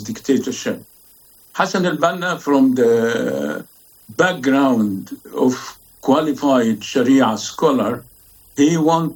dictatorship. Hassan al-Banna, from the background of qualified Sharia scholar, he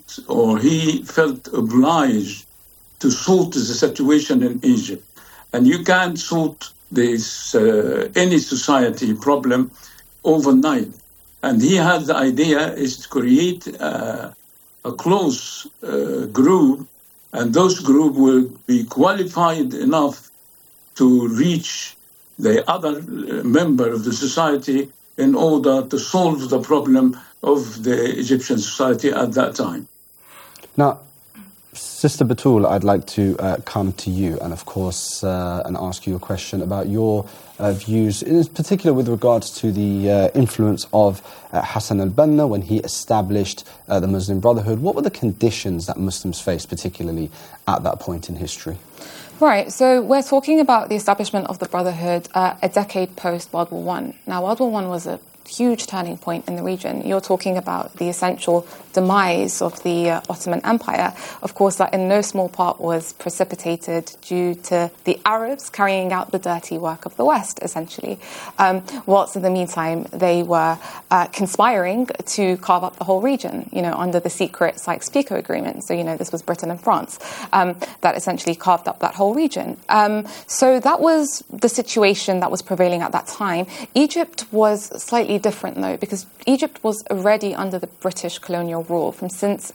felt obliged to sort the situation in Egypt. And you can't sort this any society problem overnight. And he had the idea is to create a close group, and those group will be qualified enough to reach the other member of the society in order to solve the problem of the Egyptian society at that time. Now, Sister Batul, I'd like to come to you and, of course, and ask you a question about your views, in particular with regards to the influence of Hassan al-Banna when he established the Muslim Brotherhood. What were the conditions that Muslims faced, particularly at that point in history? Right, so we're talking about the establishment of the Brotherhood a decade post World War I. Now, World War I was a huge turning point in the region. You're talking about the essential demise of the Ottoman Empire. Of course, that in no small part was precipitated due to the Arabs carrying out the dirty work of the West, essentially. Whilst in the meantime, they were conspiring to carve up the whole region, under the secret Sykes-Picot Agreement. So, this was Britain and France that essentially carved up that whole region. So that was the situation that was prevailing at that time. Egypt was slightly different, though, because Egypt was already under the British colonial rule since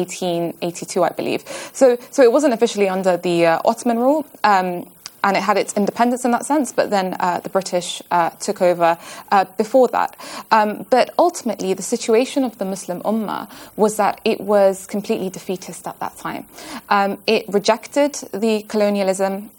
1882, I believe. So it wasn't officially under the Ottoman rule, and it had its independence in that sense, but then the British took over before that. But ultimately, the situation of the Muslim Ummah was that it was completely defeatist at that time. It rejected the colonialism.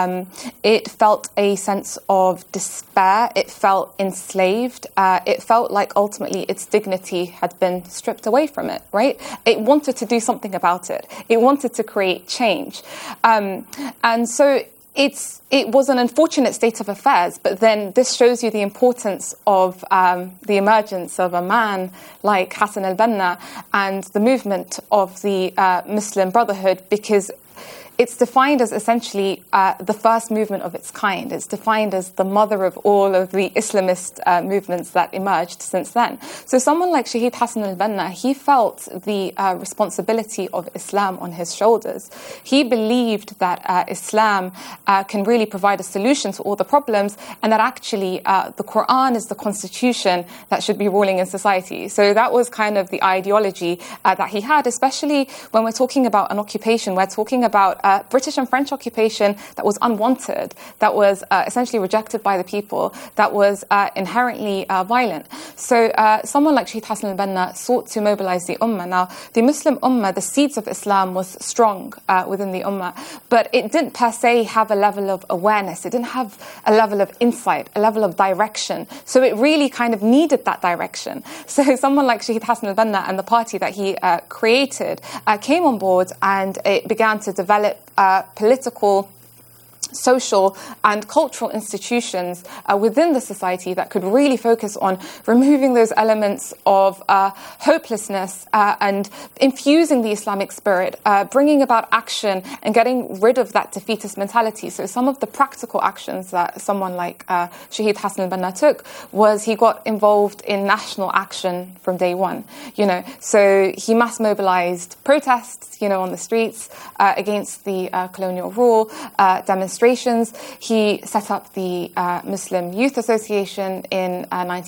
It felt a sense of despair. It felt enslaved. It felt like ultimately its dignity had been stripped away from it, right? It wanted to do something about it. It wanted to create change. And so it was an unfortunate state of affairs, but then this shows you the importance of the emergence of a man like Hassan al-Banna and the movement of the Muslim Brotherhood, because it's defined as essentially the first movement of its kind. It's defined as the mother of all of the Islamist movements that emerged since then. So someone like Shaheed Hassan al-Banna, he felt the responsibility of Islam on his shoulders. He believed that Islam can really provide a solution to all the problems, and that actually the Quran is the constitution that should be ruling in society. So that was kind of the ideology that he had, especially when we're talking about an occupation. We're talking about British and French occupation that was unwanted, that was essentially rejected by the people, that was inherently violent. So someone like Shaheed Hassan al-Banna sought to mobilize the Ummah. Now, the Muslim Ummah, the seeds of Islam was strong within the Ummah, but it didn't per se have a level of awareness. It didn't have a level of insight, a level of direction. So it really kind of needed that direction. So someone like Shaheed Hassan al-Banna and the party that he created came on board, and it began to develop political, social and cultural institutions within the society that could really focus on removing those elements of hopelessness and infusing the Islamic spirit, bringing about action and getting rid of that defeatist mentality. So some of the practical actions that someone like Shaheed Hassan al-Banna took was he got involved in national action from day one. So he mass mobilized protests, on the streets against the colonial rule, demonstrations. He set up the Muslim Youth Association in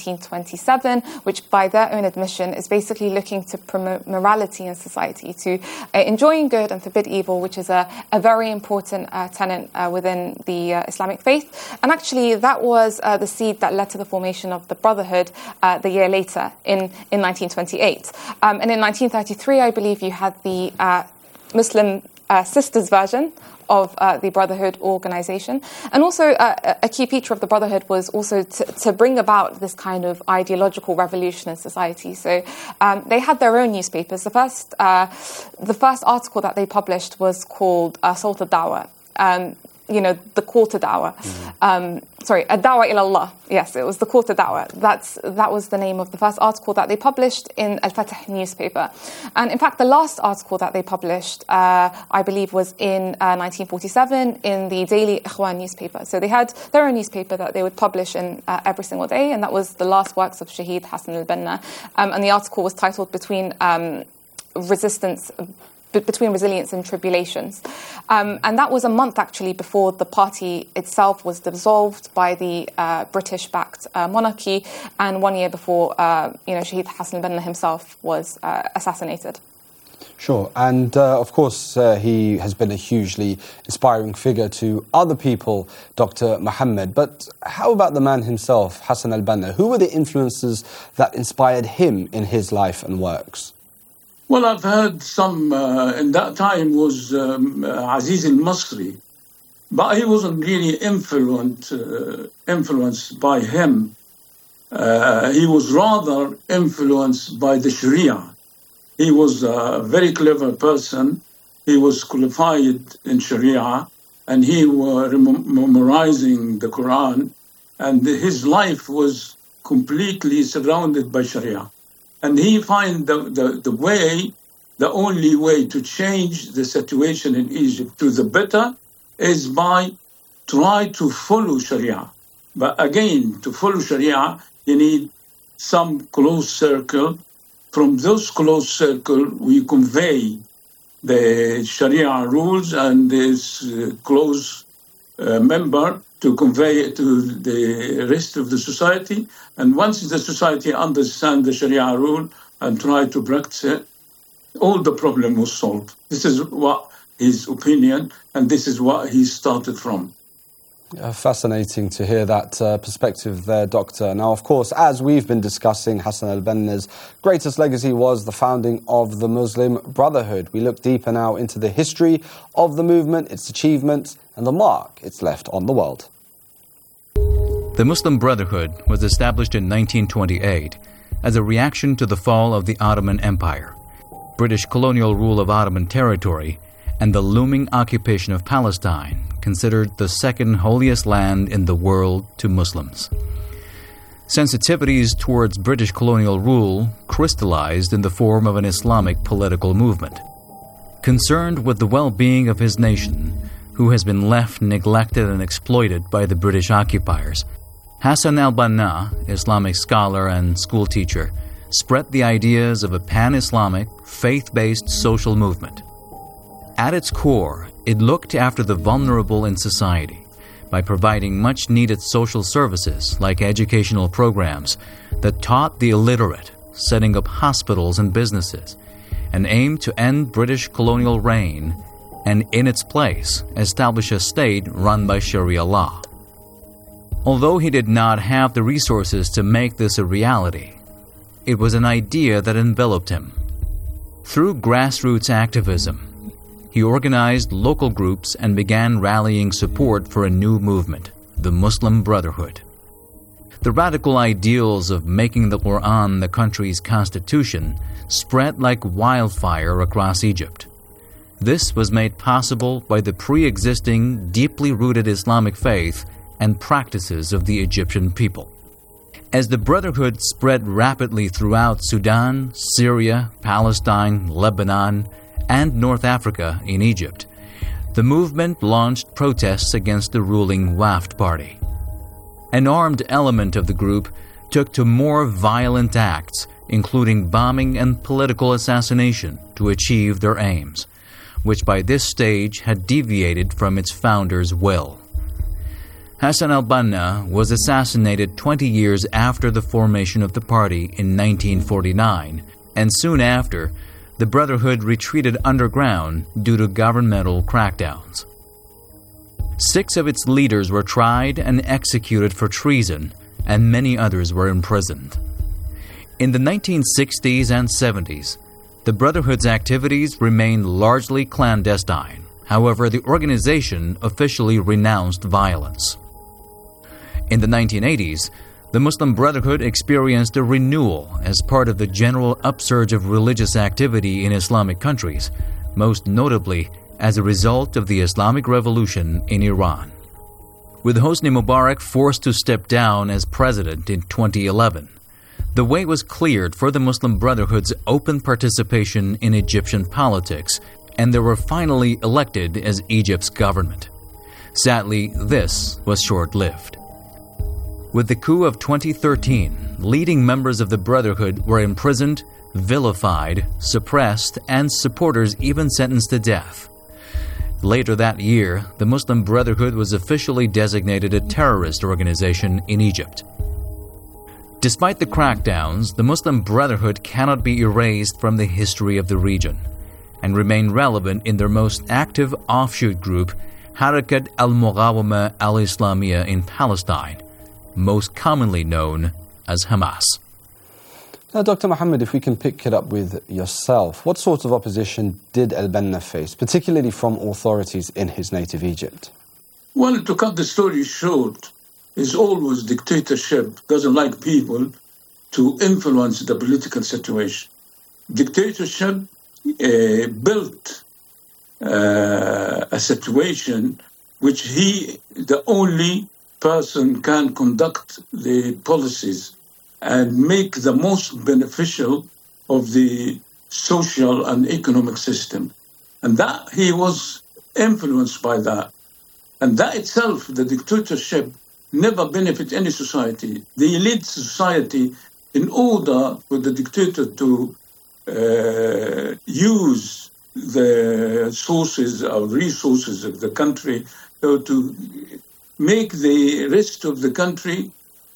1927, which by their own admission is basically looking to promote morality in society, to enjoin good and forbid evil, which is a very important tenet within the Islamic faith. And actually that was the seed that led to the formation of the Brotherhood the year later in 1928. And in 1933, I believe you had the Muslim Sisters version of the Brotherhood organization. And also a key feature of the Brotherhood was also to bring about this kind of ideological revolution in society. So they had their own newspapers. The first article that they published was called Salt al-Dawah. the call to da'wah. Ad-da'wah ila Allah. Yes, it was the call to da'wah. That was the name of the first article that they published in Al-Fatah newspaper. And in fact, the last article that they published, I believe, was in 1947 in the Daily Ikhwan newspaper. So they had their own newspaper that they would publish in every single day, and that was the last works of Shaheed Hassan al-Banna. And the article was titled Between Resilience and Tribulations. And that was a month, actually, before the party itself was dissolved by the British-backed monarchy, and 1 year before, Shaheed Hassan al-Banna himself was assassinated. Sure, and of course he has been a hugely inspiring figure to other people, Dr. Mohammed. But how about the man himself, Hassan al-Banna? Who were the influences that inspired him in his life and works? Well, I've heard some, in that time was Aziz al-Masri, but he wasn't really influenced by him. He was rather influenced by the Sharia. He was a very clever person. He was qualified in Sharia, and he was memorizing the Quran, and his life was completely surrounded by Sharia. And he find the only way to change the situation in Egypt to the better is by try to follow Sharia. But again, to follow Sharia, you need some close circle. From those close circle, we convey the Sharia rules, and this close member to convey it to the rest of the society. And once the society understands the Sharia rule and try to practice it, all the problem was solved. This is what his opinion, and this is what he started from. Fascinating to hear that perspective there, Doctor. Now, of course, as we've been discussing, Hassan al-Banna's greatest legacy was the founding of the Muslim Brotherhood. We look deeper now into the history of the movement, its achievements, and the mark it's left on the world. The Muslim Brotherhood was established in 1928 as a reaction to the fall of the Ottoman Empire, British colonial rule of Ottoman territory, and the looming occupation of Palestine, considered the second holiest land in the world to Muslims. Sensitivities towards British colonial rule crystallized in the form of an Islamic political movement. Concerned with the well-being of his nation, who has been left neglected and exploited by the British occupiers, Hassan al-Banna, Islamic scholar and school teacher, spread the ideas of a pan-Islamic, faith-based social movement. At its core, it looked after the vulnerable in society by providing much-needed social services like educational programs that taught the illiterate, setting up hospitals and businesses, and aimed to end British colonial reign and, in its place, establish a state run by Sharia law. Although he did not have the resources to make this a reality, it was an idea that enveloped him. Through grassroots activism, he organized local groups and began rallying support for a new movement, the Muslim Brotherhood. The radical ideals of making the Quran the country's constitution spread like wildfire across Egypt. This was made possible by the pre-existing, deeply rooted Islamic faith and practices of the Egyptian people. As the Brotherhood spread rapidly throughout Sudan, Syria, Palestine, Lebanon, and North Africa in Egypt, the movement launched protests against the ruling Wafd party. An armed element of the group took to more violent acts, including bombing and political assassination, to achieve their aims, which by this stage had deviated from its founder's will. Hassan al-Banna was assassinated 20 years after the formation of the party in 1949, and soon after, the Brotherhood retreated underground due to governmental crackdowns. 6 of its leaders were tried and executed for treason, and many others were imprisoned. In the 1960s and 70s, the Brotherhood's activities remained largely clandestine. However, the organization officially renounced violence. In the 1980s, the Muslim Brotherhood experienced a renewal as part of the general upsurge of religious activity in Islamic countries, most notably as a result of the Islamic Revolution in Iran. With Hosni Mubarak forced to step down as president in 2011, the way was cleared for the Muslim Brotherhood's open participation in Egyptian politics, and they were finally elected as Egypt's government. Sadly, this was short-lived. With the coup of 2013, leading members of the Brotherhood were imprisoned, vilified, suppressed, and supporters even sentenced to death. Later that year, the Muslim Brotherhood was officially designated a terrorist organization in Egypt. Despite the crackdowns, the Muslim Brotherhood cannot be erased from the history of the region and remain relevant in their most active offshoot group, Harakat al-Muqawama al-Islamiyya in Palestine, most commonly known as Hamas. Now, Dr. Mohammed, if we can pick it up with yourself, what sort of opposition did al-Banna face, particularly from authorities in his native Egypt? Well, to cut the story short, is always dictatorship doesn't like people to influence the political situation. Dictatorship built a situation which he, the only person, can conduct the policies and make the most beneficial of the social and economic system. And that he was influenced by that. And that itself, the dictatorship, never benefit any society. The elite society, in order for the dictator to use the sources or resources of the country, or to make the rest of the country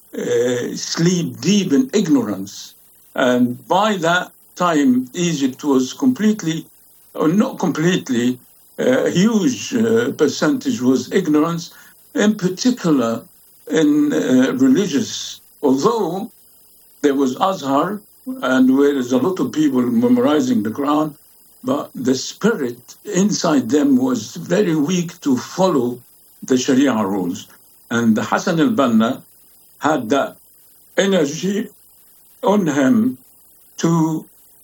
sleep deep in ignorance. And by that time, Egypt was completely, or not completely, a huge percentage was ignorance, in particular in religious. Although there was Azhar, and where there's a lot of people memorizing the Quran, but the spirit inside them was very weak to follow the Sharia rules. And Hassan al-Banna had that energy on him to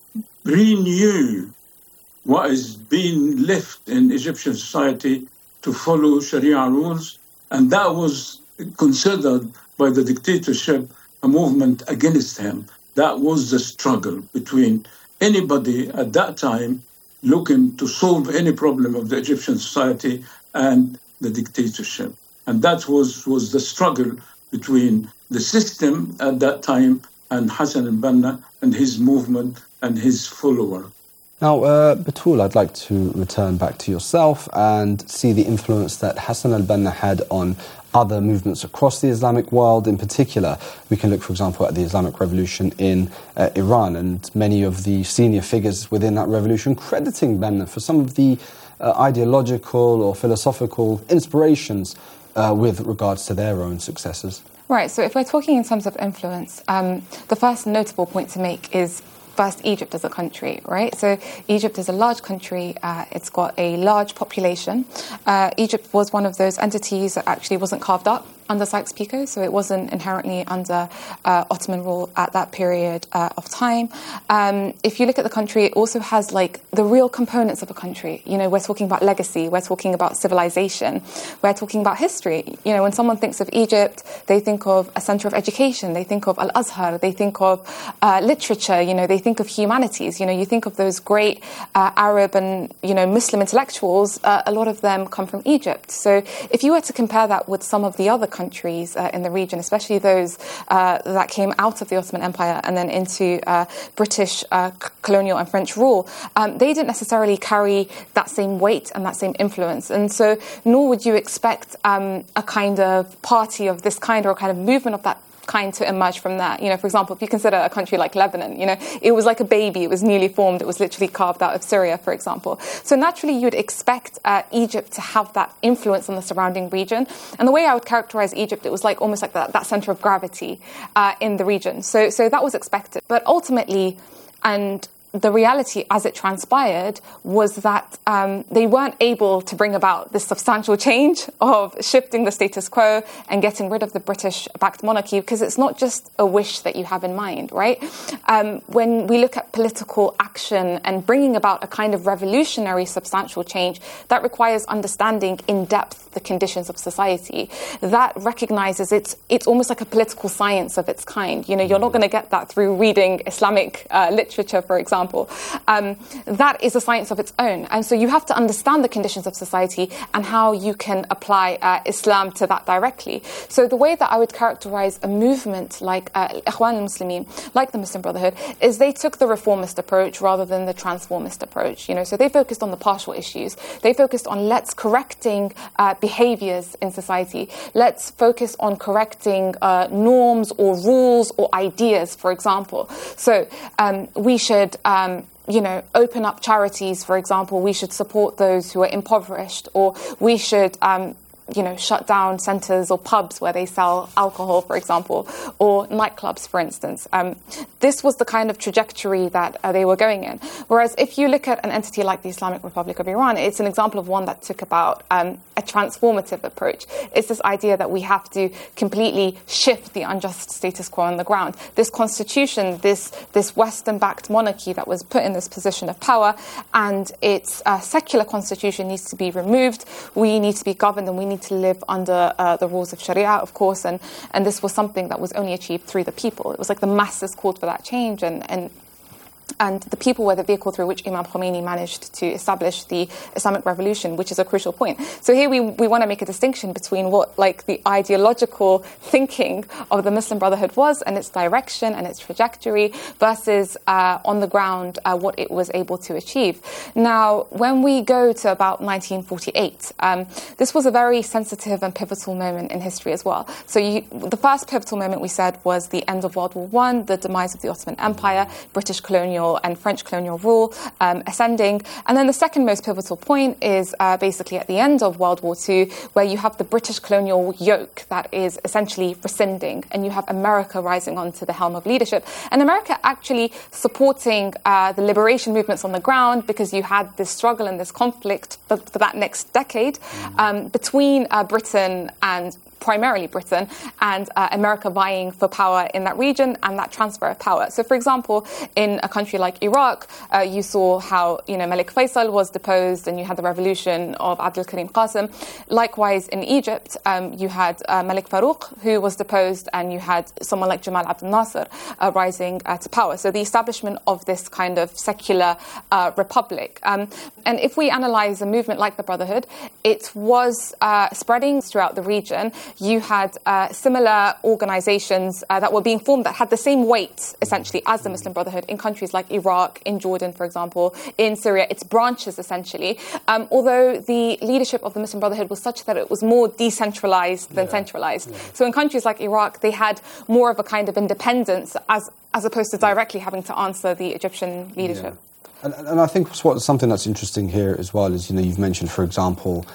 renew what is being left in Egyptian society to follow Sharia rules. And that was considered by the dictatorship a movement against him. That was the struggle between anybody at that time looking to solve any problem of the Egyptian society and the dictatorship. And that was the struggle between the system at that time and Hassan al-Banna and his movement and his follower. Now, Batul, I'd like to return back to yourself and see the influence that Hassan al-Banna had on other movements across the Islamic world. In particular, we can look, for example, at the Islamic Revolution in Iran, and many of the senior figures within that revolution crediting Banna for some of the ideological or philosophical inspirations with regards to their own successors. Right, so if we're talking in terms of influence, the first notable point to make is first Egypt as a country, right? So Egypt is a large country. It's got a large population. Egypt was one of those entities that actually wasn't carved up under Sykes-Picot, so it wasn't inherently under Ottoman rule at that period of time. If you look at the country, it also has like the real components of a country. You know, we're talking about legacy, we're talking about civilization, we're talking about history. You know, when someone thinks of Egypt, they think of a center of education, they think of Al-Azhar, they think of literature, you know, they think of humanities. You know, you think of those great Arab and, you know, Muslim intellectuals, a lot of them come from Egypt. So if you were to compare that with some of the other countries in the region, especially those that came out of the Ottoman Empire and then into British colonial and French rule, they didn't necessarily carry that same weight and that same influence. And so nor would you expect a kind of party of this kind or a kind of movement of that kind to emerge from that. You know, for example, if you consider a country like Lebanon, you know, it was like a baby, it was newly formed, it was literally carved out of Syria, for example. So naturally you'd expect Egypt to have that influence on the surrounding region. And the way I would characterize Egypt, it was like almost like that center of gravity in the region. So that was expected. But ultimately, and the reality as it transpired was that they weren't able to bring about this substantial change of shifting the status quo and getting rid of the British-backed monarchy, because it's not just a wish that you have in mind, right? When we look at political action and bringing about a kind of revolutionary substantial change, that requires understanding in depth the conditions of society. That recognizes it's almost like a political science of its kind. You know, you're not going to get that through reading Islamic literature, for example. That is a science of its own. And so you have to understand the conditions of society and how you can apply Islam to that directly. So the way that I would characterize a movement like Ikhwan al-Muslimin, like the Muslim Brotherhood, is they took the reformist approach rather than the transformist approach. You know, so they focused on the partial issues. They focused on let's correcting behaviors in society. Let's focus on correcting norms or rules or ideas, for example. So we should open up charities, for example. We should support those who are impoverished, or we should shut down centres or pubs where they sell alcohol, for example, or nightclubs, for instance. This was the kind of trajectory that they were going in. Whereas if you look at an entity like the Islamic Republic of Iran, it's an example of one that took about a transformative approach. It's this idea that we have to completely shift the unjust status quo on the ground. This constitution, this Western-backed monarchy that was put in this position of power, and its secular constitution needs to be removed. We need to be governed, and we need to live under the rules of Sharia, of course, and this was something that was only achieved through the people. It was like the masses called for that change, and the people were the vehicle through which Imam Khomeini managed to establish the Islamic Revolution, which is a crucial point. So here we want to make a distinction between what the ideological thinking of the Muslim Brotherhood was and its direction and its trajectory versus on the ground what it was able to achieve. Now, when we go to about 1948, this was a very sensitive and pivotal moment in history as well. So the first pivotal moment we said was the end of World War I, the demise of the Ottoman Empire, British colonial and French colonial rule ascending. And then the second most pivotal point is basically at the end of World War II, where you have the British colonial yoke that is essentially rescinding, and you have America rising onto the helm of leadership. And America actually supporting the liberation movements on the ground, because you had this struggle and this conflict for that next decade between Britain and primarily Britain and America vying for power in that region and that transfer of power. So, for example, in a country like Iraq, you saw how Malik Faisal was deposed, and you had the revolution of Abdul Karim Qasim. Likewise, in Egypt, you had Malik Farouk, who was deposed, and you had someone like Jamal Abdel Nasser rising to power. So the establishment of this kind of secular republic. And if we analyze a movement like the Brotherhood, it was spreading throughout the region. You had similar organizations that were being formed that had the same weight, essentially, as the Muslim Brotherhood in countries like Iraq, in Jordan, for example, in Syria, its branches, essentially. Although the leadership of the Muslim Brotherhood was such that it was more decentralized than centralized. Yeah. So in countries like Iraq, they had more of a kind of independence as opposed to directly having to answer the Egyptian leadership. Yeah. And I think something that's interesting here as well is, you've mentioned, for example,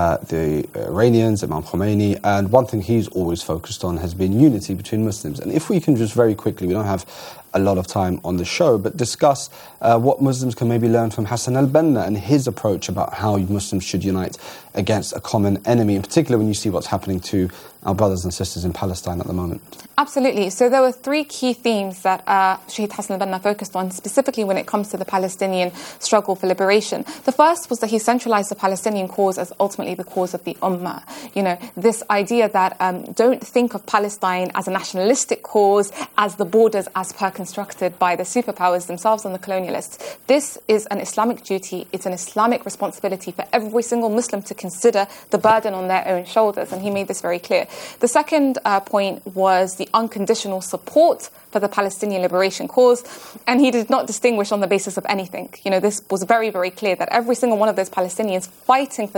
the Iranians, Imam Khomeini, and one thing he's always focused on has been unity between Muslims. And if we can just very quickly, we don't have a lot of time on the show, but discuss what Muslims can maybe learn from Hassan al-Banna and his approach about how Muslims should unite against a common enemy, in particular when you see what's happening to our brothers and sisters in Palestine at the moment. Absolutely. So there were three key themes that Shaheed Hassan al-Banna focused on, specifically when it comes to the Palestinian struggle for liberation. The first was that he centralized the Palestinian cause as ultimately the cause of the Ummah. This idea that don't think of Palestine as a nationalistic cause, as the borders as per constructed by the superpowers themselves and the colonialists. This is an Islamic duty. It's an Islamic responsibility for every single Muslim to consider the burden on their own shoulders, and he made this very clear. The second point was the unconditional support for the Palestinian liberation cause, and he did not distinguish on the basis of anything. This was very, very clear that every single one of those Palestinians fighting for their land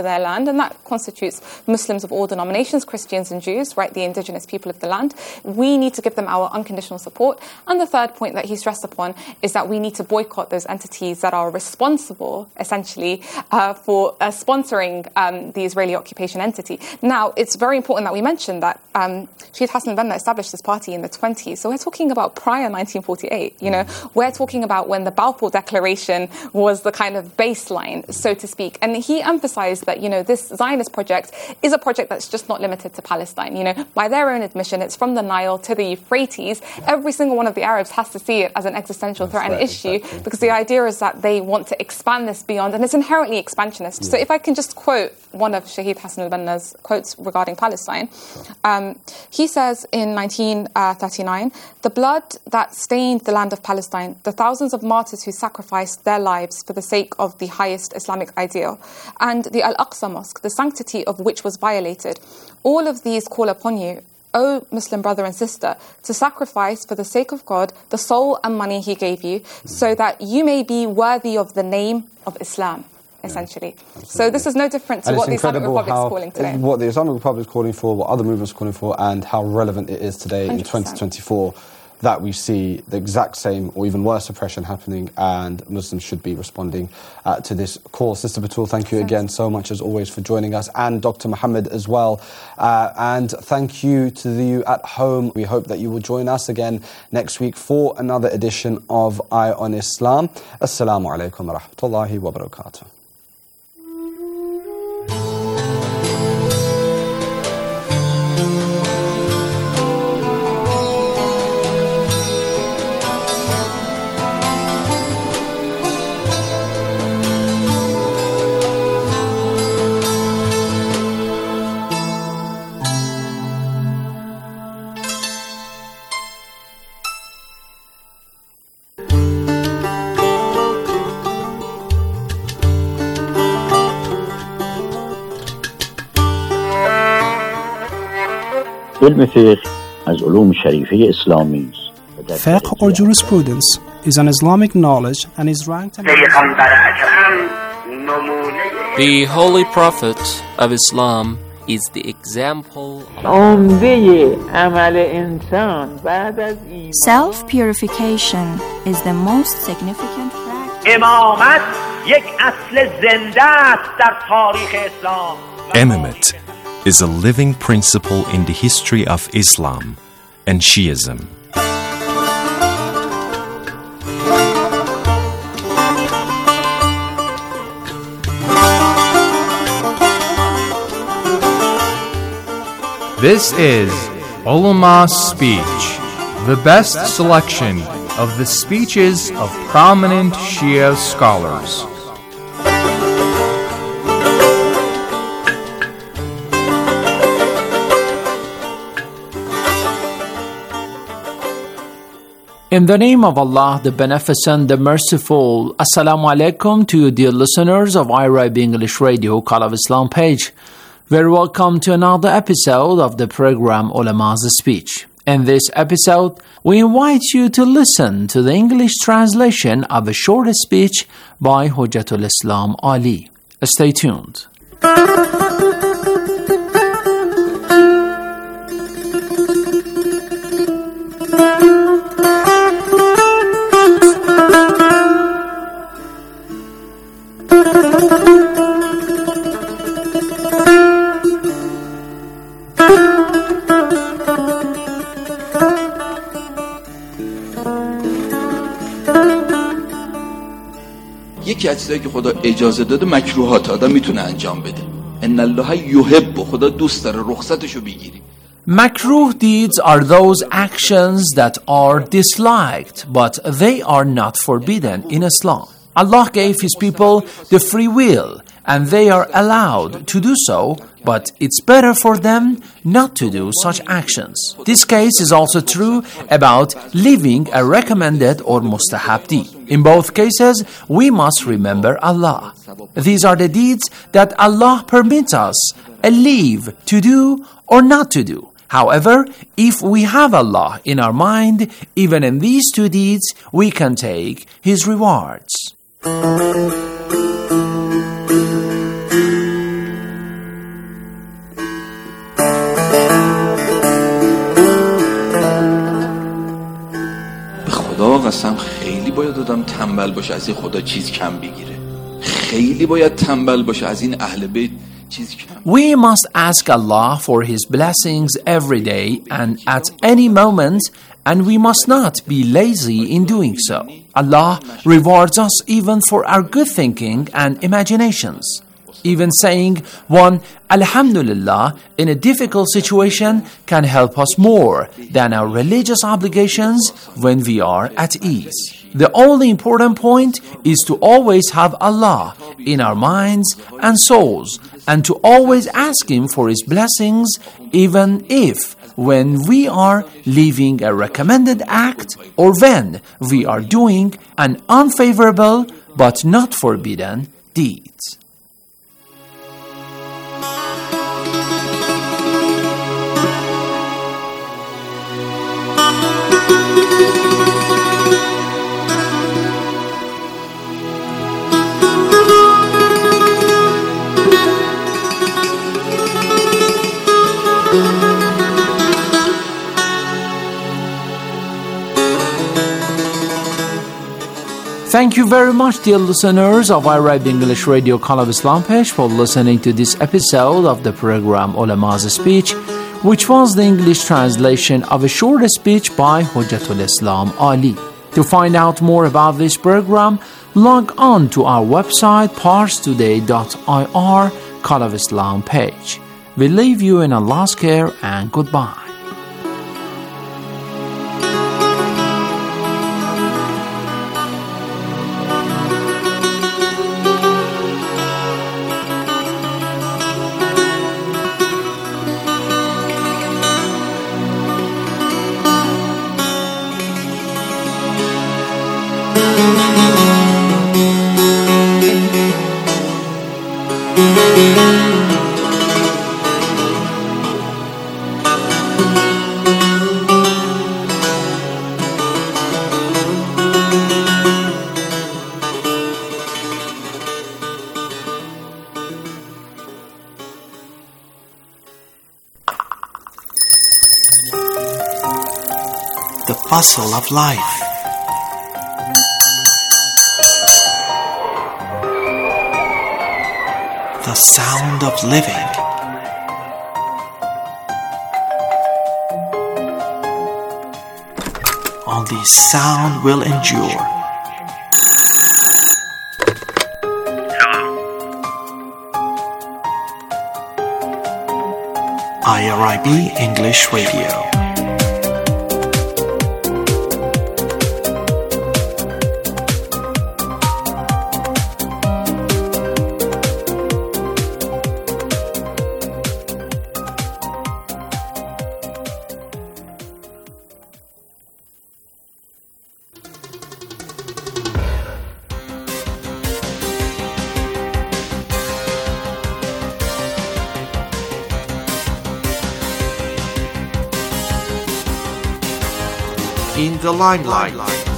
and that constitutes Muslims of all denominations, Christians and Jews, right, the indigenous people of the land. We need to give them our unconditional support. And the third point that he stressed upon is that we need to boycott those entities that are responsible, essentially, for sponsoring the Israeli occupation entity. Now, it's very important that we mention that Shahid Hassan al-Banna established this party in the 20s. So we're talking about prior 1948, We're talking about when the Balfour Declaration was the kind of baseline, so to speak. And he emphasized that, this Zionist project is a project that's just not limited to Palestine. By their own admission, it's from the Nile to the Euphrates. Every single one of the Arabs has to see it as an existential threat and issue, because the idea is that they want to expand this beyond, and it's inherently expansionist. Yeah. So if I can just quote one of Shahid Hassan al-Banna's quotes regarding Palestine, he says in 1939, "The blood that stained the land of Palestine, the thousands of martyrs who sacrificed their lives for the sake of the highest Islamic ideal, and the Al-Aqsa Mosque, the sanctity of which was violated, all of these call upon you, O Muslim brother and sister, to sacrifice for the sake of God the soul and money he gave you, so that you may be worthy of the name of Islam." Essentially. Yeah, so this is no different to what the Islamic Republic is calling today. What the Islamic Republic is calling for, what other movements are calling for, and how relevant it is today 100%. In 2024 that we see the exact same or even worse oppression happening, and Muslims should be responding to this call. Sister Batul, thank you again so much as always for joining us, and Dr. Muhammad as well. And thank you to you at home. We hope that you will join us again next week for another edition of Eye on Islam. Assalamu alaikum wa rahmatullahi wa barakatuh. Fiqh or jurisprudence is an Islamic knowledge and is ranked The Holy Prophet of Islam is the example. Self-purification is the most significant practice. Imamate is a living principle in the history of Islam and Shiism. This is Ulama Speech, the best selection of the speeches of prominent Shia scholars. In the name of Allah, the Beneficent, the Merciful, Assalamu alaikum to you, dear listeners of IRIB English Radio Call of Islam page. Very welcome to another episode of the program Ulama's Speech. In this episode, we invite you to listen to the English translation of a short speech by Hujjatul Islam Ali. Stay tuned. یکی از چیزایی که خدا اجازه داده مکروهات آدم میتونه انجام بده. ان الله یحب، خدا دوست داره رخصتشو بگیری. Makruh deeds are those actions that are disliked, but they are not forbidden in Islam. Allah gave His people the free will, and they are allowed to do so, but it's better for them not to do such actions. This case is also true about leaving a recommended or mustahab deed. In both cases, we must remember Allah. These are the deeds that Allah permits us a leave to do or not to do. However, if we have Allah in our mind, even in these two deeds, we can take His rewards. باید آدم تنبل باشه از این خدا چیز کم بگیره. خیلی باید تنبل باشه از این اهل بیت چیز کم. We must ask Allah for His blessings every day and at any moment, and we must not be lazy in doing so. Allah rewards us even for our good thinking and imaginations. Even saying one Alhamdulillah in a difficult situation can help us more than our religious obligations when we are at ease. The only important point is to always have Allah in our minds and souls and to always ask Him for His blessings even if when we are leaving a recommended act or when we are doing an unfavorable but not forbidden deed. Thank you very much, dear listeners of Arab English Radio Call of Islam page, for listening to this episode of the program Ulama's Speech, which was the English translation of a short speech by Hujjatul Islam Ali. To find out more about this program, log on to our website parstoday.ir Call of Islam page. We leave you in Allah's care and goodbye. The bustle of life. The sound of living. Only sound will endure. IRIB English Radio. In the limelight.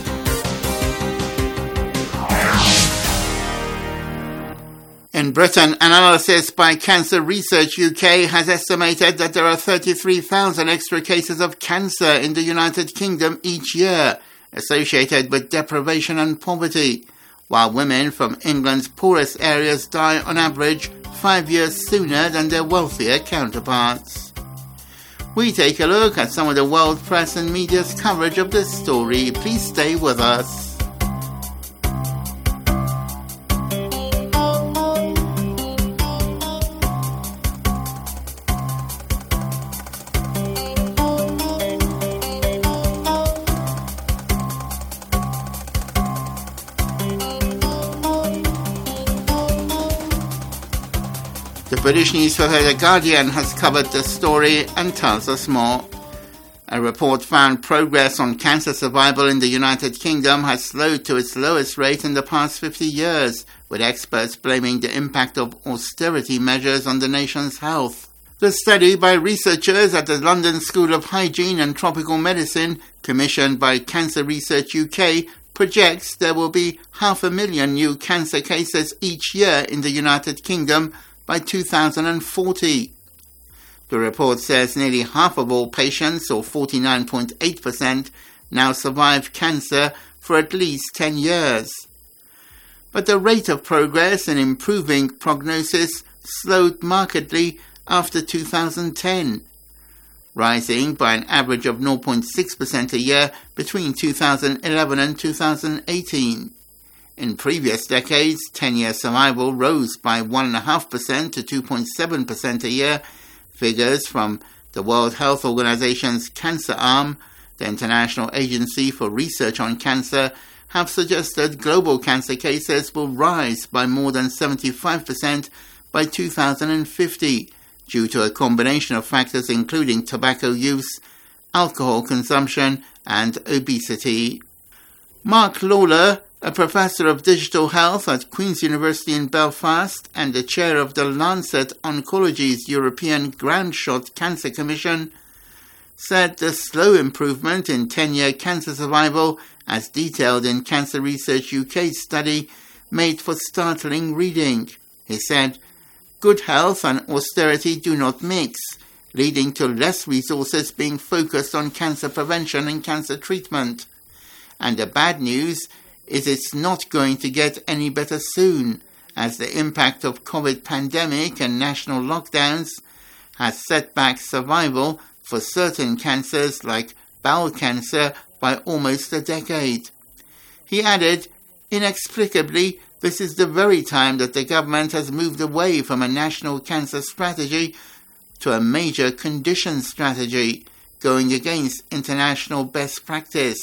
In Britain, an analysis by Cancer Research UK has estimated that there are 33,000 extra cases of cancer in the United Kingdom each year, associated with deprivation and poverty, while women from England's poorest areas die on average 5 years sooner than their wealthier counterparts. We take a look at some of the world press and media's coverage of this story. Please stay with us. The British newspaper The Guardian has covered the story and tells us more. A report found progress on cancer survival in the United Kingdom has slowed to its lowest rate in the past 50 years, with experts blaming the impact of austerity measures on the nation's health. The study by researchers at the London School of Hygiene and Tropical Medicine, commissioned by Cancer Research UK, projects there will be 500,000 new cancer cases each year in the United Kingdom by 2040. The report says nearly half of all patients, or 49.8%, now survive cancer for at least 10 years. But the rate of progress in improving prognosis slowed markedly after 2010, rising by an average of 0.6% a year between 2011 and 2018. In previous decades, 10-year survival rose by 1.5% to 2.7% a year. Figures from the World Health Organization's cancer arm, the International Agency for Research on Cancer, have suggested global cancer cases will rise by more than 75% by 2050, due to a combination of factors including tobacco use, alcohol consumption, and obesity. Mark Lawler, a professor of digital health at Queen's University in Belfast and the chair of the Lancet Oncology's European Groundshot Cancer Commission, said the slow improvement in 10-year cancer survival, as detailed in Cancer Research UK's study, made for startling reading. He said, "Good health and austerity do not mix, leading to less resources being focused on cancer prevention and cancer treatment. And the bad news is it's not going to get any better soon, as the impact of COVID pandemic and national lockdowns has set back survival for certain cancers like bowel cancer by almost a decade." He added, "Inexplicably, this is the very time that the government has moved away from a national cancer strategy to a major condition strategy, going against international best practice."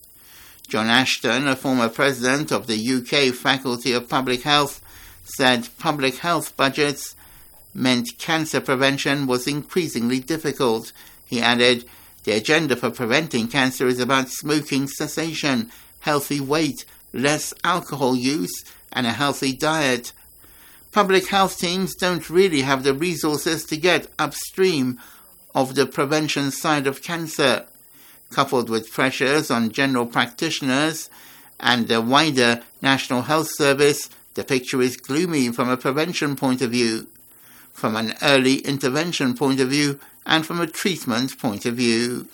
John Ashton, a former president of the UK Faculty of Public Health, said public health budgets meant cancer prevention was increasingly difficult. He added, "The agenda for preventing cancer is about smoking cessation, healthy weight, less alcohol use, and a healthy diet. Public health teams don't really have the resources to get upstream of the prevention side of cancer. Coupled with pressures on general practitioners and the wider National Health Service, the picture is gloomy from a prevention point of view, from an early intervention point of view, and from a treatment point of view."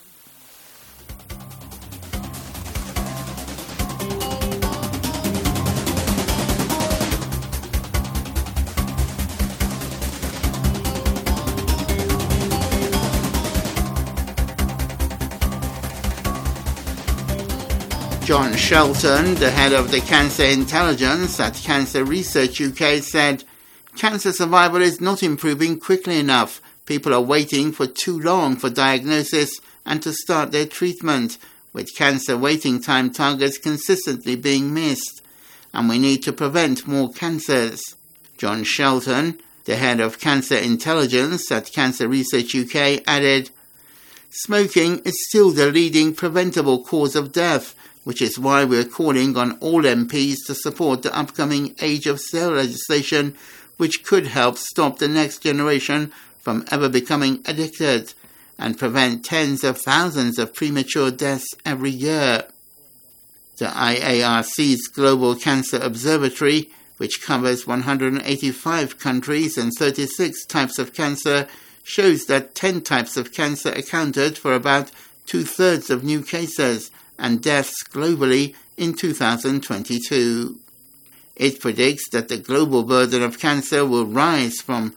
John Shelton, the head of the Cancer Intelligence at Cancer Research UK, said, "Cancer survival is not improving quickly enough. People are waiting for too long for diagnosis and to start their treatment, with cancer waiting time targets consistently being missed, and we need to prevent more cancers." John Shelton, the head of Cancer Intelligence at Cancer Research UK, added, "Smoking is still the leading preventable cause of death, which is why we're calling on all MPs to support the upcoming age of sail legislation, which could help stop the next generation from ever becoming addicted and prevent tens of thousands of premature deaths every year." The IARC's Global Cancer Observatory, which covers 185 countries and 36 types of cancer, shows that 10 types of cancer accounted for about 2/3 of new cases and deaths globally in 2022. It predicts that the global burden of cancer will rise from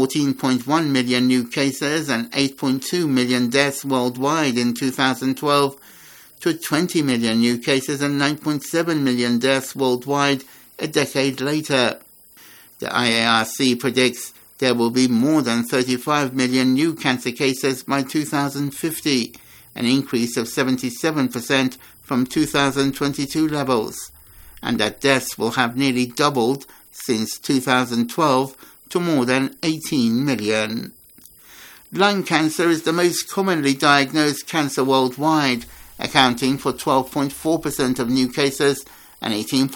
14.1 million new cases and 8.2 million deaths worldwide in 2012 to 20 million new cases and 9.7 million deaths worldwide a decade later. The IARC predicts there will be more than 35 million new cancer cases by 2050, an increase of 77% from 2022 levels, and that deaths will have nearly doubled since 2012 to more than 18 million. Lung cancer is the most commonly diagnosed cancer worldwide, accounting for 12.4% of new cases and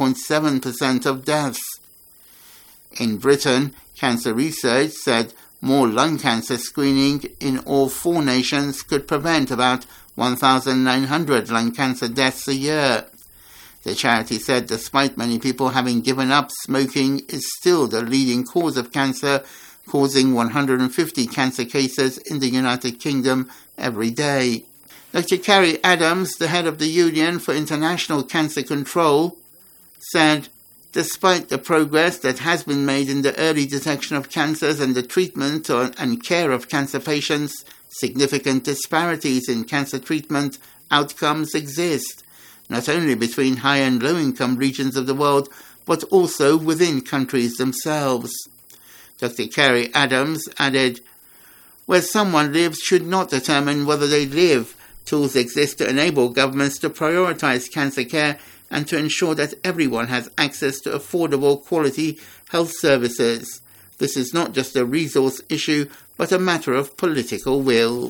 18.7% of deaths. In Britain, Cancer Research said more lung cancer screening in all 4 nations could prevent about 1,900 lung cancer deaths a year. The charity said despite many people having given up, smoking is still the leading cause of cancer, causing 150 cancer cases in the United Kingdom every day. Dr. Carrie Adams, the head of the Union for International Cancer Control, said, despite the progress that has been made in the early detection of cancers and the treatment and care of cancer patients, significant disparities in cancer treatment outcomes exist, not only between high and low-income regions of the world, but also within countries themselves. Dr. Carrie Adams added, where someone lives should not determine whether they live. Tools exist to enable governments to prioritize cancer care and to ensure that everyone has access to affordable, quality health services. This is not just a resource issue, but a matter of political will.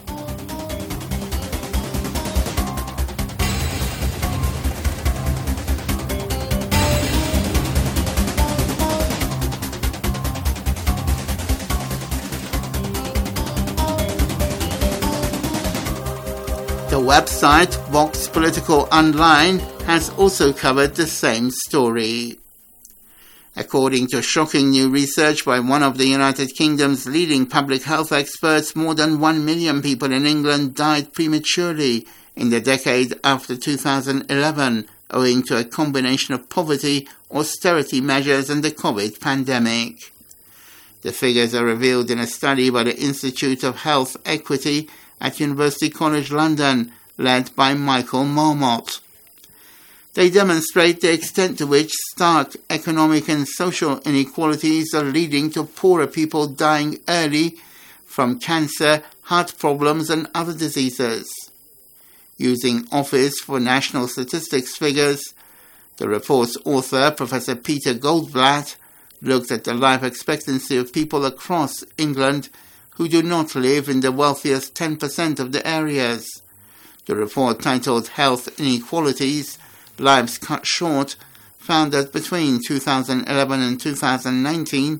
The website Vox Political Online has also covered the same story. According to shocking new research by one of the United Kingdom's leading public health experts, more than 1 million people in England died prematurely in the decade after 2011, owing to a combination of poverty, austerity measures and the COVID pandemic. The figures are revealed in a study by the Institute of Health Equity at University College London, led by Michael Marmot. They demonstrate the extent to which stark economic and social inequalities are leading to poorer people dying early from cancer, heart problems and other diseases. Using Office for National Statistics figures, the report's author, Professor Peter Goldblatt, looked at the life expectancy of people across England who do not live in the wealthiest 10% of the areas. The report, titled Health Inequalities, Lives Cut Short, found that between 2011 and 2019,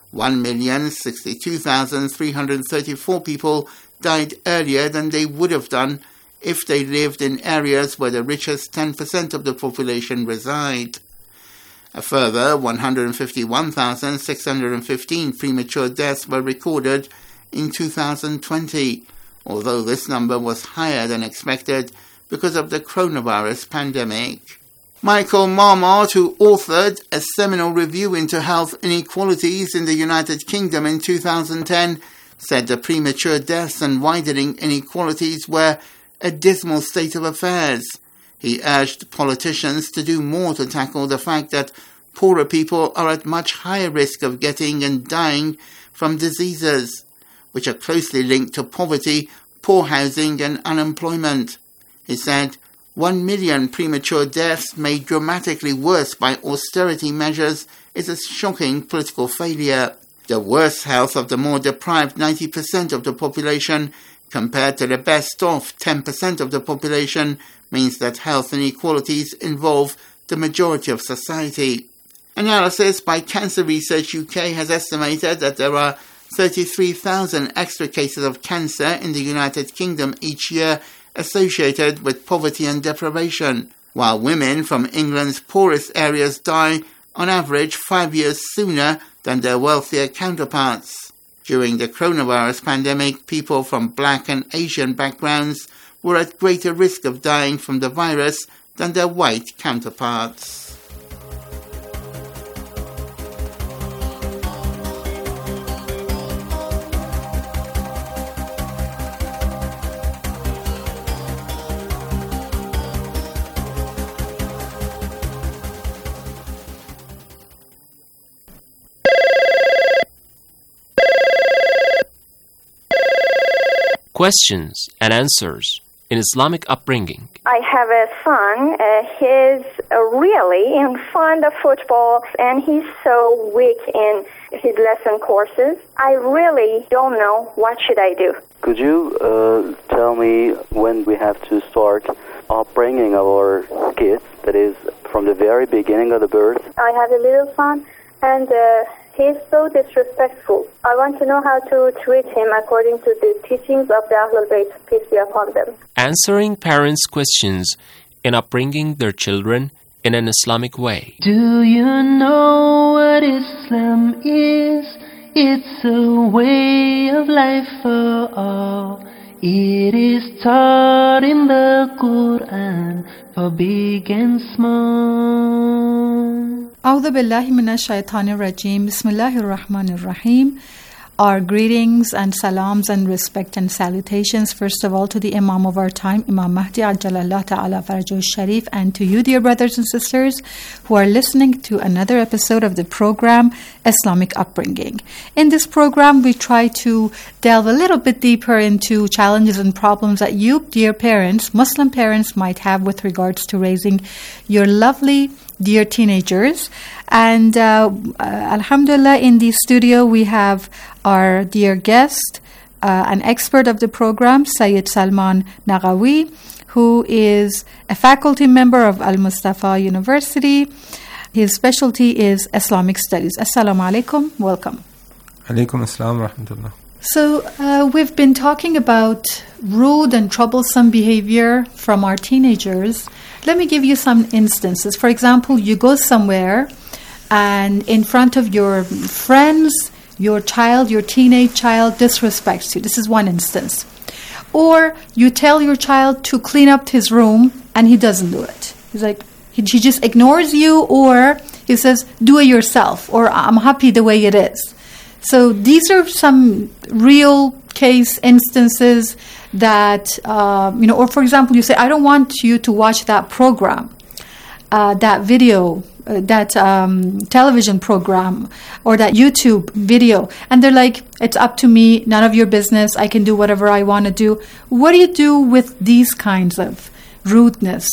1,062,334 people died earlier than they would have done if they lived in areas where the richest 10% of the population reside. A further 151,615 premature deaths were recorded in 2020, although this number was higher than expected because of the coronavirus pandemic. Michael Marmot, who authored a seminal review into health inequalities in the United Kingdom in 2010, said the premature deaths and widening inequalities were a dismal state of affairs. He urged politicians to do more to tackle the fact that poorer people are at much higher risk of getting and dying from diseases, which are closely linked to poverty, poor housing and unemployment. He said, 1 million premature deaths made dramatically worse by austerity measures is a shocking political failure. The worse health of the more deprived 90% of the population compared to the best off 10% of the population means that health inequalities involve the majority of society. Analysis by Cancer Research UK has estimated that there are 33,000 extra cases of cancer in the United Kingdom each year associated with poverty and deprivation, while women from England's poorest areas die on average 5 years sooner than their wealthier counterparts. During the coronavirus pandemic, people from Black and Asian backgrounds were at greater risk of dying from the virus than their white counterparts. Questions and answers in Islamic upbringing. I have a son. He's really fond of football, and he's so weak in his lesson courses. I really don't know what should I do. Could you tell me when we have to start upbringing our kids, that is, from the very beginning of the birth? I have a little son, and he's so disrespectful. I want to know how to treat him according to the teachings of the Ahlul Bayt, peace be upon them. Answering parents' questions in upbringing their children in an Islamic way. Do you know what Islam is? It's a way of life for all. It is taught in the Quran for big and small. A'udhu billahi minash shaitanir rajim. Bismillahir rahmanir rahim. Our greetings and salams and respect and salutations, first of all, to the Imam of our time, Imam Mahdi Ajjalallah Ta'ala Farajahu Sharif, and to you, dear brothers and sisters, who are listening to another episode of the program, Islamic Upbringing. In this program, we try to delve a little bit deeper into challenges and problems that you, dear parents, Muslim parents, might have with regards to raising your lovely, dear teenagers. And alhamdulillah, in the studio we have our dear guest, an expert of the program, Sayyid Salman Nagawi, who is a faculty member of Al-Mustafa University. His specialty is Islamic Studies. Assalamu alaikum, welcome. Alaikum assalam wa rahmatullah. So we've been talking about rude and troublesome behavior from our teenagers. Let me give you some instances. For example, you go somewhere and in front of your friends, your child, your teenage child disrespects you. This is one instance. Or you tell your child to clean up his room and he doesn't do it. He's like, he just ignores you, or he says, do it yourself, or I'm happy the way it is. So these are some real case instances that, or for example, you say, I don't want you to watch that program, that video, that television program, or that YouTube video. And they're like, it's up to me, none of your business, I can do whatever I want to do. What do you do with these kinds of rudeness?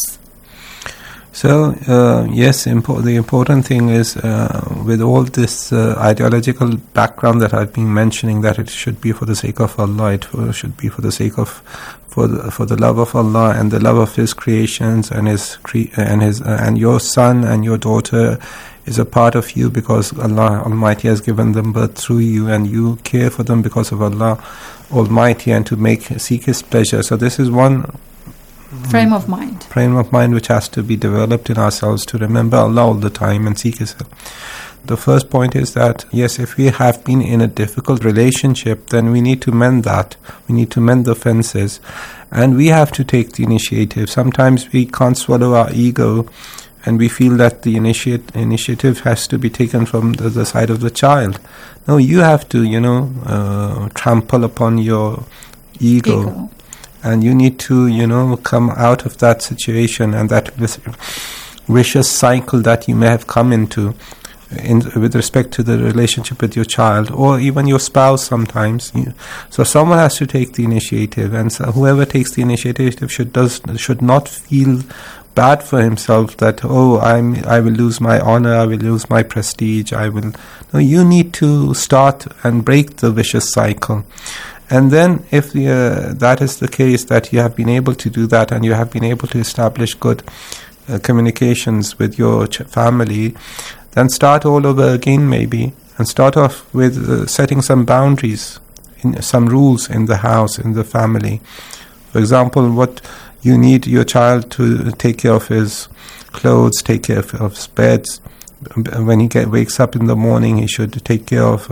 So, yes, the important thing is with all this ideological background that I've been mentioning, that it should be for the sake of Allah, it should be for the sake of, for the love of Allah and the love of His creations and and your son and your daughter is a part of you because Allah Almighty has given them birth through you, and you care for them because of Allah Almighty and to seek His pleasure. So this is one frame of mind which has to be developed in ourselves, to remember Allah all the time and seek His help. The first point is that, yes, if we have been in a difficult relationship, then we need to mend that. We need to mend the fences, and we have to take the initiative. Sometimes we can't swallow our ego, and we feel that the initiative has to be taken from the side of the child. No, you have to, trample upon your ego. And you need to, come out of that situation and that vicious cycle that you may have come into with respect to the relationship with your child or even your spouse sometimes. So someone has to take the initiative, and so whoever takes the initiative should not feel bad for himself that, I will lose my honor, I will lose my prestige, No, you need to start and break the vicious cycle. And then if that is the case, that you have been able to do that and you have been able to establish good communications with your family, then start all over again maybe, and start off with setting some boundaries, some rules in the house, in the family. For example, what you need your child to take care of his clothes, take care of his beds. When he wakes up in the morning, he should take care of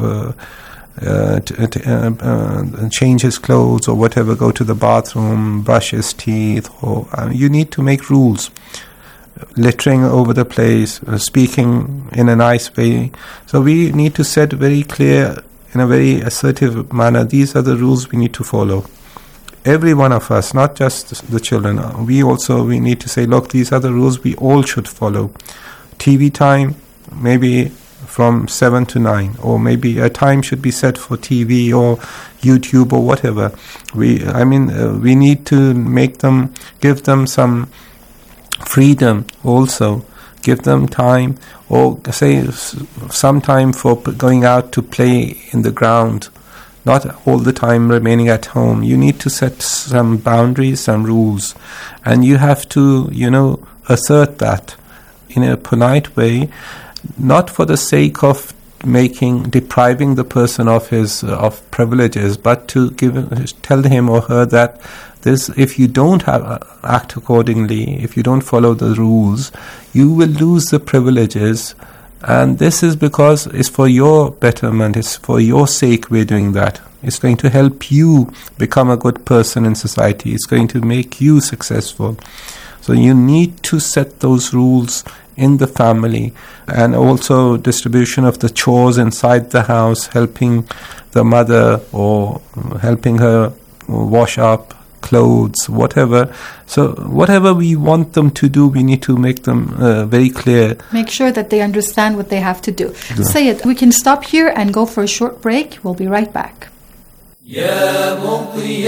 change his clothes or whatever, go to the bathroom, brush his teeth, or you need to make rules. Littering over the place, speaking in a nice way. So we need to set very clear, in a very assertive manner, these are the rules we need to follow. Every one of us, not just the children. We need to say, look, these are the rules we all should follow. TV time, maybe from 7 to 9, or maybe a time should be set for TV or YouTube or whatever. We need to give them some freedom also. Give them time, or say some time for going out to play in the ground, not all the time remaining at home. You need to set some boundaries, some rules, and you have to, assert that in a polite way, not for the sake of depriving the person of his privileges, but to tell him or her that if you don't act accordingly, if you don't follow the rules, you will lose the privileges And this is because it's for your betterment, it's for your sake we're doing that. It's going to help you become a good person in society. It's going to make you successful. So you need to set those rules in the family, and also distribution of the chores inside the house, helping the mother or helping her wash up clothes, whatever. So whatever we want them to do, we need to make them very clear. Make sure that they understand what they have to do. Yeah. Sayyid, we can stop here and go for a short break. We'll be right back. يا مطي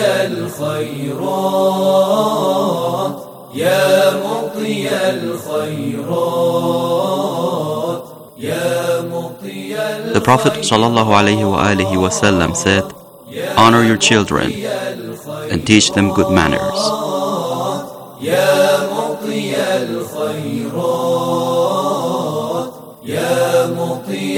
الخيرات يا مطي الخيرات يا مطي The Prophet ﷺ said, "Honor your children and teach them good manners." يا مطي الخيرات يا مطي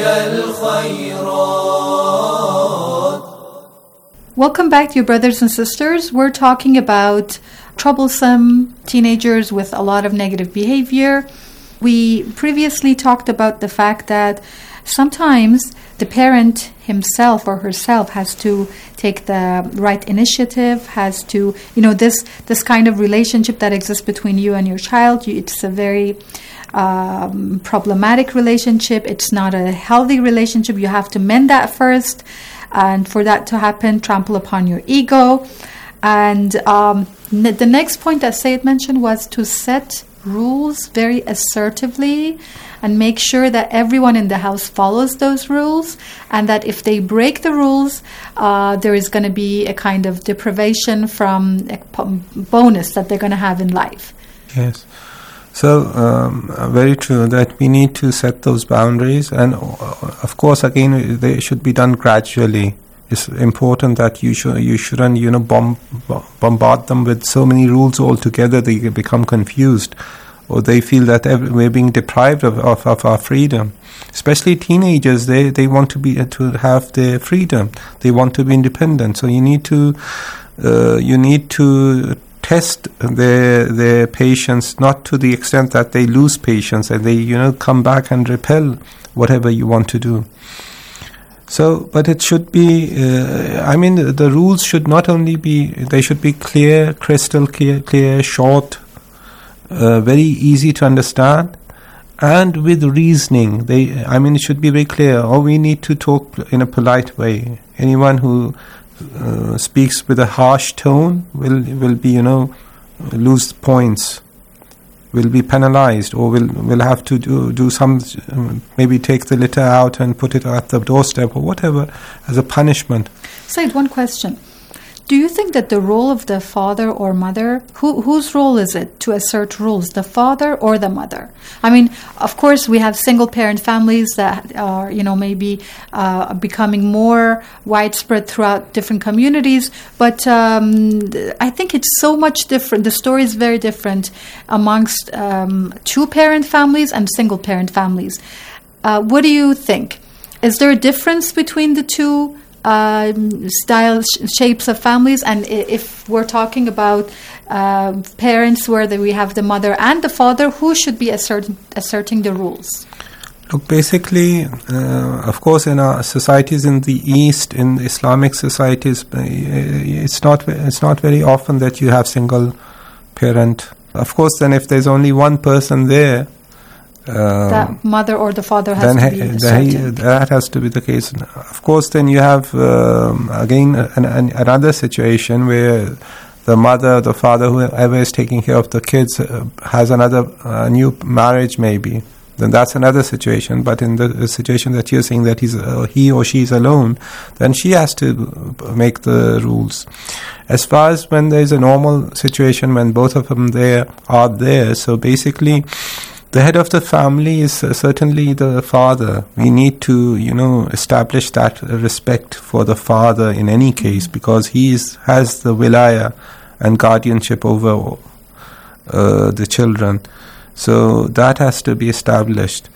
الخيرات. Welcome back, dear brothers and sisters. We're talking about troublesome teenagers with a lot of negative behavior. We previously talked about the fact that sometimes the parent himself or herself has to take the right initiative, has to, this kind of relationship that exists between you and your child. It's a very problematic relationship. It's not a healthy relationship. You have to mend that first. And for that to happen, trample upon your ego. And the next point that Sayyid mentioned was to set rules very assertively and make sure that everyone in the house follows those rules, and that if they break the rules, there is going to be a kind of deprivation from a bonus that they're going to have in life. Yes. So, very true that we need to set those boundaries, and of course, again, they should be done gradually. It's important that you shouldn't, bombard them with so many rules altogether. They become confused, or they feel that we're being deprived of our freedom. Especially teenagers, they want to have their freedom. They want to be independent. So you need to test their patience, not to the extent that they lose patience and they come back and repel whatever you want to do. So, but it should be, the rules should not only be, they should be clear, crystal clear, short, very easy to understand, and with reasoning. It should be very clear. Oh, we need to talk in a polite way. Anyone who speaks with a harsh tone will be lose points, will be penalized, or will have to do some, maybe take the litter out and put it at the doorstep or whatever as a punishment. Said, one question. Do you think that the role of the father or mother, whose role is it to assert rules, the father or the mother? Of course, we have single-parent families that are, maybe becoming more widespread throughout different communities. But I think it's so much different. The story is very different amongst two-parent families and single-parent families. What do you think? Is there a difference between the two shapes of families? And if we're talking about parents where we have the mother and the father, who should be asserting the rules? Look, basically, of course, in our societies in the East, in Islamic societies, it's not very often that you have single parent. Of course, then if there's only one person there, that mother or the father has to be assertive. That has to be the case. Of course, then you have again another situation where the mother, the father, whoever is taking care of the kids, has another new marriage maybe. Then that's another situation. But in the situation that you're saying that he or she is alone, then she has to make the rules. As far as when there's a normal situation when both of them are there, so basically, the head of the family is certainly the father. We need to, establish that respect for the father in any case, because he has the wilaya and guardianship over the children. So that has to be established.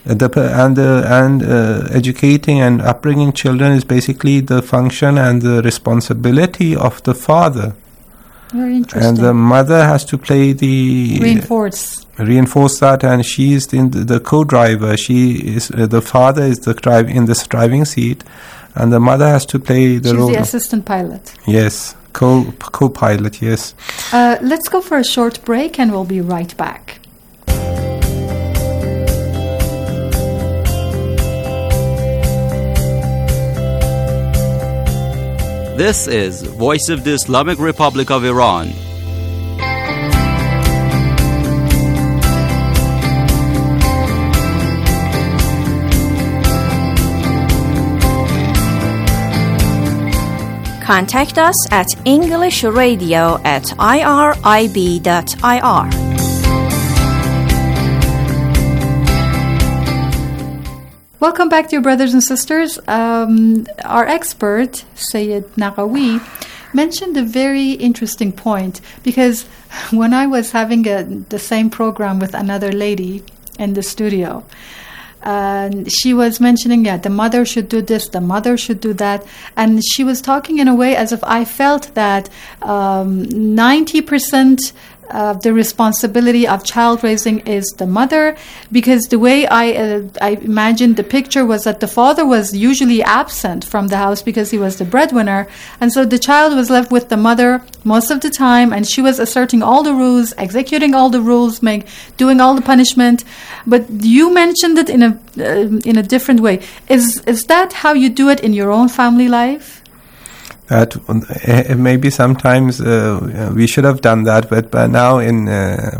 Educating and upbringing children is basically the function and the responsibility of the father. Very interesting. And the mother has to play the reinforce that, and she is the co-driver. The father is in the driving seat, and the mother has to play the role. She's the assistant pilot. Yes, co-pilot. Yes. Let's go for a short break, and we'll be right back. This is Voice of the Islamic Republic of Iran. Contact us at englishradio@irib.ir. Welcome back, dear brothers and sisters. Our expert, Sayyid Naqawi, mentioned a very interesting point, because when I was having the same program with another lady in the studio, she was mentioning, the mother should do this, the mother should do that, and she was talking in a way as if I felt that 90% of the responsibility of child raising is the mother, because the way I imagined the picture was that the father was usually absent from the house because he was the breadwinner, and so the child was left with the mother most of the time, and she was asserting all the rules, executing all the rules, doing all the punishment. But you mentioned it in a different way. Is that how you do it in your own family life? That maybe sometimes we should have done that, but now in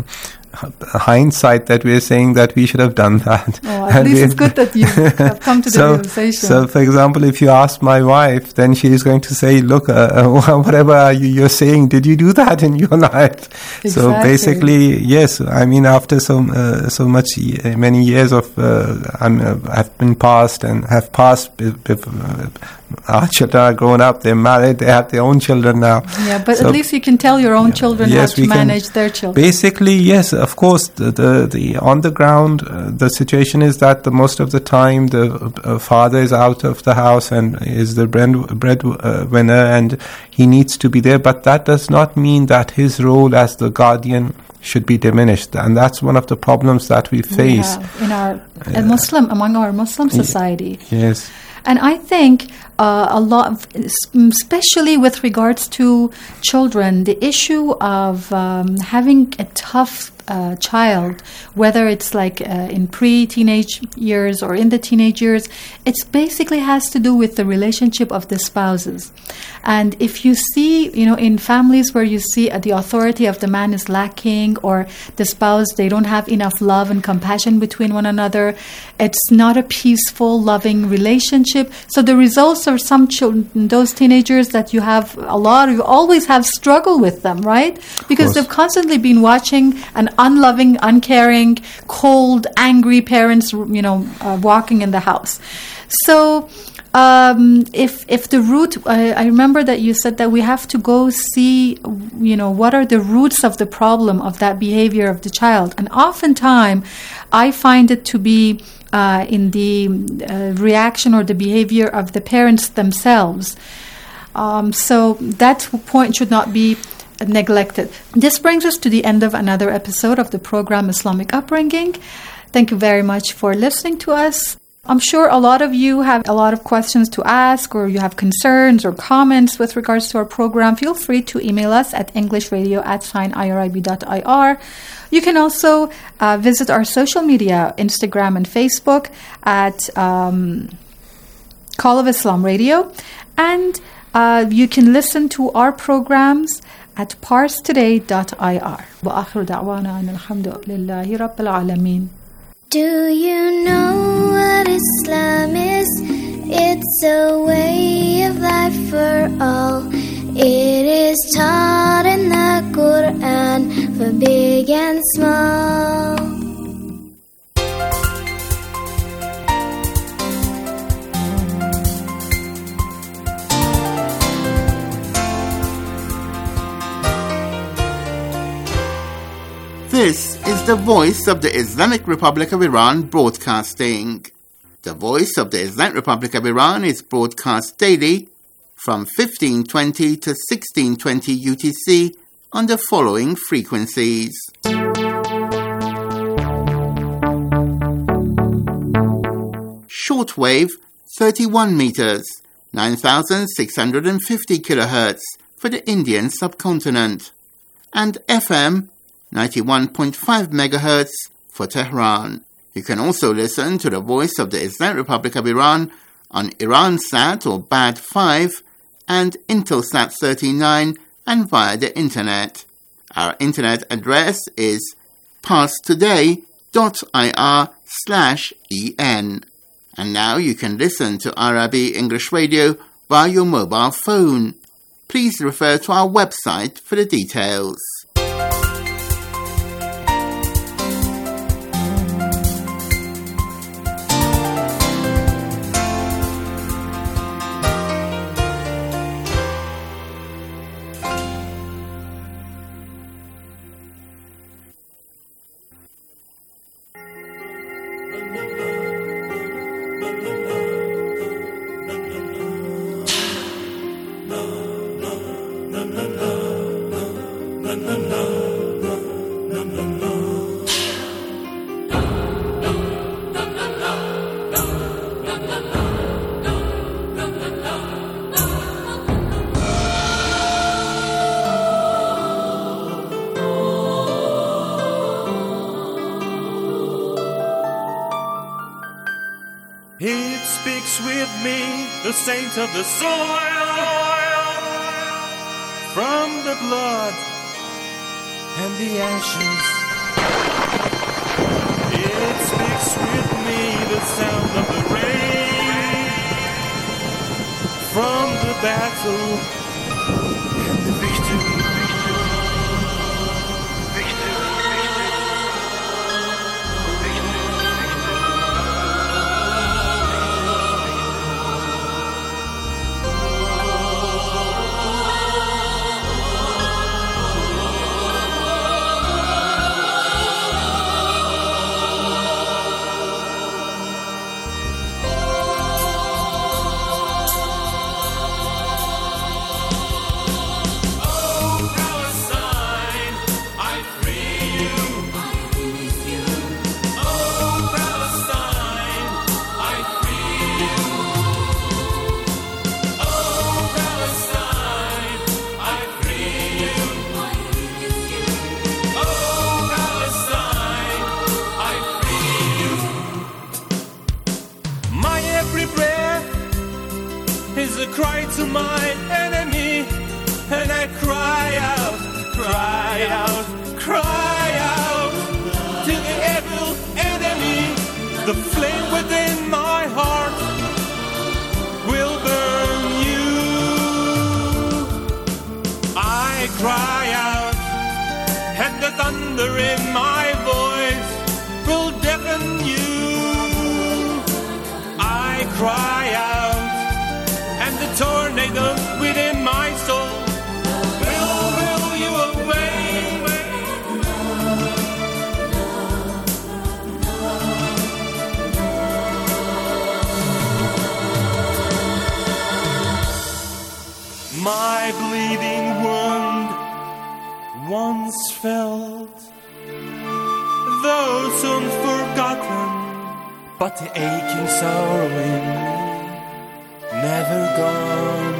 hindsight that we're saying that we should have done that. Oh, at least it's good that you have come to the realization. So, for example, if you ask my wife, then she is going to say, look, whatever you're saying, did you do that in your life? Exactly. So basically, yes, I mean, after many years of, I've been passed and have passed, our children are grown up, they're married, they have their own children now. Yeah, but at least you can tell your own children how to manage their children. Basically, yes, of course, the on the ground, the situation is that most of the time the father is out of the house and is the breadwinner, and he needs to be there, but that does not mean that his role as the guardian should be diminished, and that's one of the problems that we face in our among our Muslim society. Yes. And I think a lot, especially with regards to children, the issue of having a tough child, whether it's like in pre-teenage years or in the teenage years, it basically has to do with the relationship of the spouses. And if you see, in families where you see the authority of the man is lacking, or the spouse, they don't have enough love and compassion between one another, it's not a peaceful, loving relationship. So the results are some children, those teenagers that you have you always have struggle with them, right? Because they've constantly been watching an unloving, uncaring, cold, angry parents, walking in the house. So if the root, I remember that you said that we have to go see, what are the roots of the problem of that behavior of the child. And oftentimes, I find it to be in the reaction or the behavior of the parents themselves. So that point should not be neglected. This brings us to the end of another episode of the program Islamic Upbringing. Thank you very much for listening to us. I'm sure a lot of you have a lot of questions to ask, or you have concerns or comments with regards to our program. Feel free to email us at englishradio@irib.ir. You can also visit our social media, Instagram and Facebook, at Call of Islam Radio. And you can listen to our programs at parstoday.ir. وآخر دعوانا أن الحمد لله رب العالمين. Do you know what Islam is? It's a way of life for all. It is taught in the Quran for big and small. This is the Voice of the Islamic Republic of Iran broadcasting. The Voice of the Islamic Republic of Iran is broadcast daily from 1520 to 1620 UTC on the following frequencies. Shortwave 31 meters, 9,650 kilohertz for the Indian subcontinent, and FM 91.5 megahertz for Tehran. You can also listen to the Voice of the Islamic Republic of Iran on Iransat or BAD 5 and Intelsat 39 and via the internet. Our internet address is parstoday.ir/en. And now you can listen to Arabi English Radio via your mobile phone. Please refer to our website for the details. It speaks with me, the saint of the soil, from the blood and the ashes. It speaks with me, the sound of the rain, from the battle and the victory. Is a cry to my enemy, and I cry out, cry out, cry out to the evil enemy. The flame within my heart will burn you. I cry out, and the thunder in my voice will deafen you. I cry out, and the tornado within my soul will you away. My bleeding wound once felt, though soon forgotten, but the aching sorrowing never gone.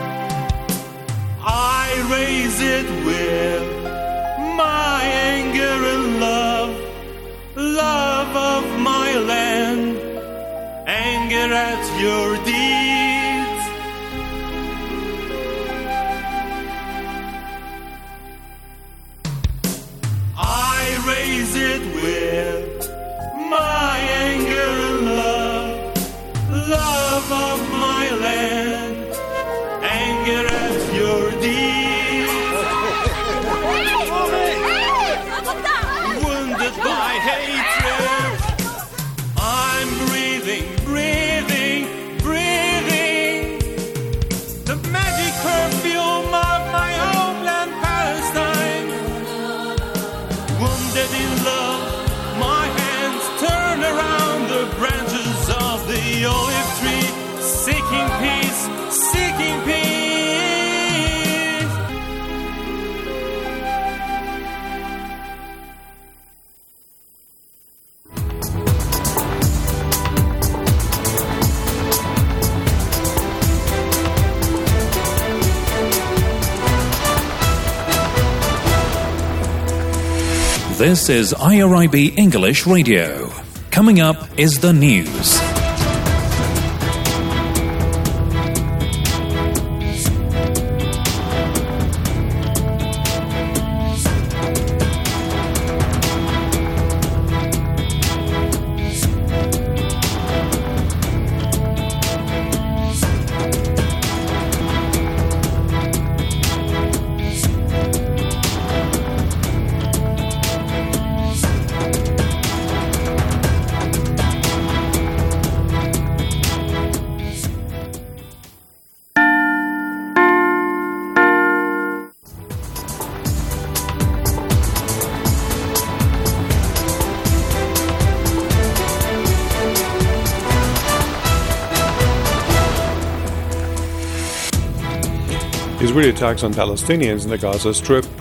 I raise it with my anger and love, love of my land, anger at your deeds. I raise it with my anger and love, love of my land, anger at your deeds. Wounded by hatred, I'm breathing, breathing, breathing the magic perfume of my homeland Palestine. Wounded in love, my hands turn around the branches of the olive tree, seeking peace, seeking peace. This is IRIB English Radio. Coming up is the news. Israeli attacks on Palestinians in the Gaza Strip